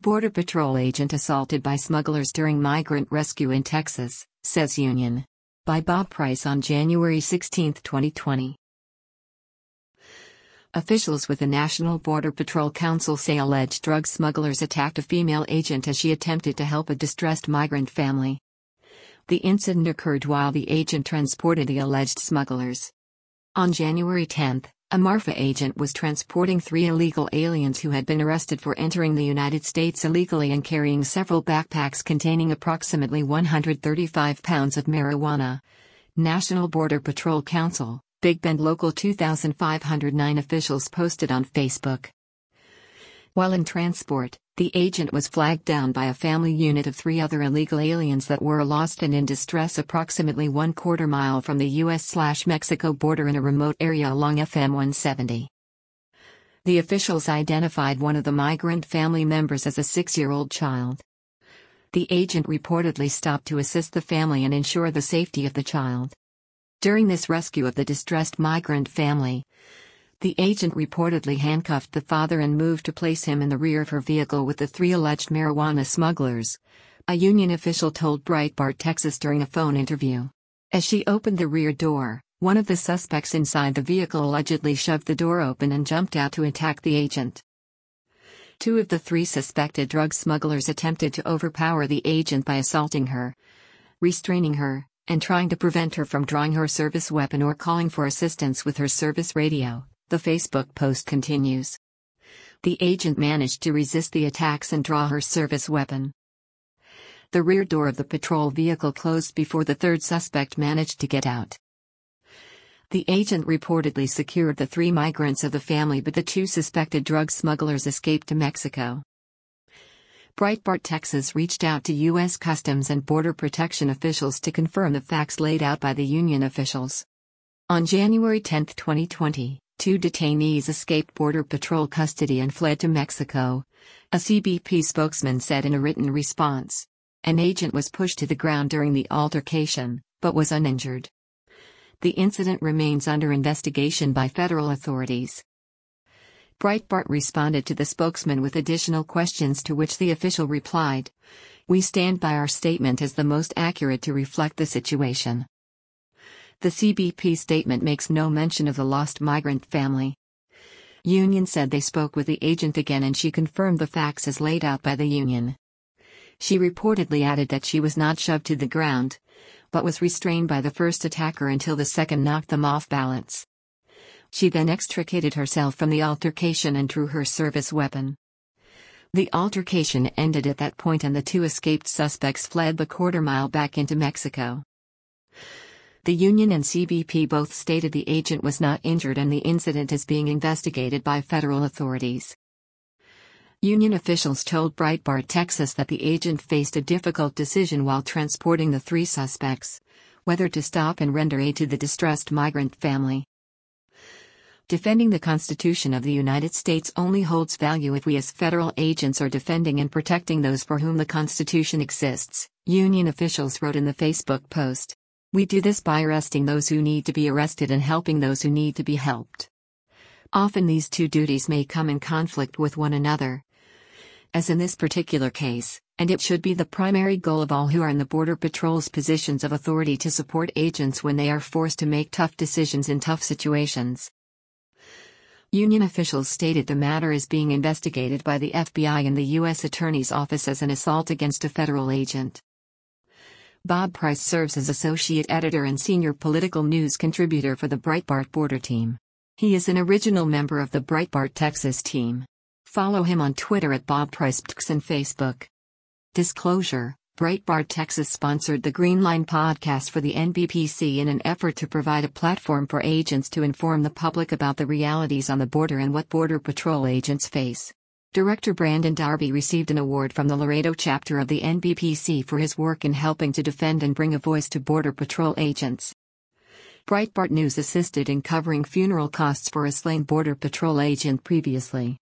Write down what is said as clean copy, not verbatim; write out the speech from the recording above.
Border Patrol agent assaulted by smugglers during migrant rescue in Texas, says Union. By Bob Price on January 16, 2020. Officials with the National Border Patrol Council say alleged drug smugglers attacked a female agent as she attempted to help a distressed migrant family. The incident occurred while the agent transported the alleged smugglers. On January 10, a MARFA agent was transporting 3 illegal aliens who had been arrested for entering the United States illegally and carrying several backpacks containing approximately 135 pounds of marijuana. National Border Patrol Council, Big Bend Local 2509 officials posted on Facebook. While in transport, the agent was flagged down by a family unit of 3 other illegal aliens that were lost and in distress approximately 1/4 mile from the US/Mexico border in a remote area along FM 170. The officials identified one of the migrant family members as a 6-year-old child. The agent reportedly stopped to assist the family and ensure the safety of the child. During this rescue of the distressed migrant family, the agent reportedly handcuffed the father and moved to place him in the rear of her vehicle with the 3 alleged marijuana smugglers, a Union official told Breitbart Texas during a phone interview. As she opened the rear door, one of the suspects inside the vehicle allegedly shoved the door open and jumped out to attack the agent. 2 of the 3 suspected drug smugglers attempted to overpower the agent by assaulting her, restraining her, and trying to prevent her from drawing her service weapon or calling for assistance with her service radio, the Facebook post continues. The agent managed to resist the attacks and draw her service weapon. The rear door of the patrol vehicle closed before the 3rd suspect managed to get out. The agent reportedly secured the 3 migrants of the family, but the 2 suspected drug smugglers escaped to Mexico. Breitbart Texas reached out to U.S. Customs and Border Protection officials to confirm the facts laid out by the Union officials. On January 10, 2020, 2 detainees escaped Border Patrol custody and fled to Mexico, a CBP spokesman said in a written response. An agent was pushed to the ground during the altercation, but was uninjured. The incident remains under investigation by federal authorities. Breitbart responded to the spokesman with additional questions, to which the official replied, "We stand by our statement as the most accurate to reflect the situation." The CBP statement makes no mention of the lost migrant family. Union said they spoke with the agent again and she confirmed the facts as laid out by the Union. She reportedly added that she was not shoved to the ground, but was restrained by the first attacker until the second knocked them off balance. She then extricated herself from the altercation and drew her service weapon. The altercation ended at that point and the 2 escaped suspects fled the 1/4 mile back into Mexico. The Union and CBP both stated the agent was not injured and the incident is being investigated by federal authorities. Union officials told Breitbart Texas that the agent faced a difficult decision while transporting the 3 suspects, whether to stop and render aid to the distressed migrant family. Defending the Constitution of the United States only holds value if we as federal agents are defending and protecting those for whom the Constitution exists, Union officials wrote in the Facebook post. We do this by arresting those who need to be arrested and helping those who need to be helped. Often these 2 duties may come in conflict with one another, as in this particular case, and it should be the primary goal of all who are in the Border Patrol's positions of authority to support agents when they are forced to make tough decisions in tough situations. Union officials stated the matter is being investigated by the FBI and the U.S. Attorney's Office as an assault against a federal agent. Bob Price serves as associate editor and senior political news contributor for the Breitbart Border team. He is an original member of the Breitbart Texas team. Follow him on Twitter at Bob Price and Facebook. Disclosure: Breitbart Texas sponsored the Green Line podcast for the NBPC in an effort to provide a platform for agents to inform the public about the realities on the border and what Border Patrol agents face. Director Brandon Darby received an award from the Laredo chapter of the NBPC for his work in helping to defend and bring a voice to Border Patrol agents. Breitbart News assisted in covering funeral costs for a slain Border Patrol agent previously.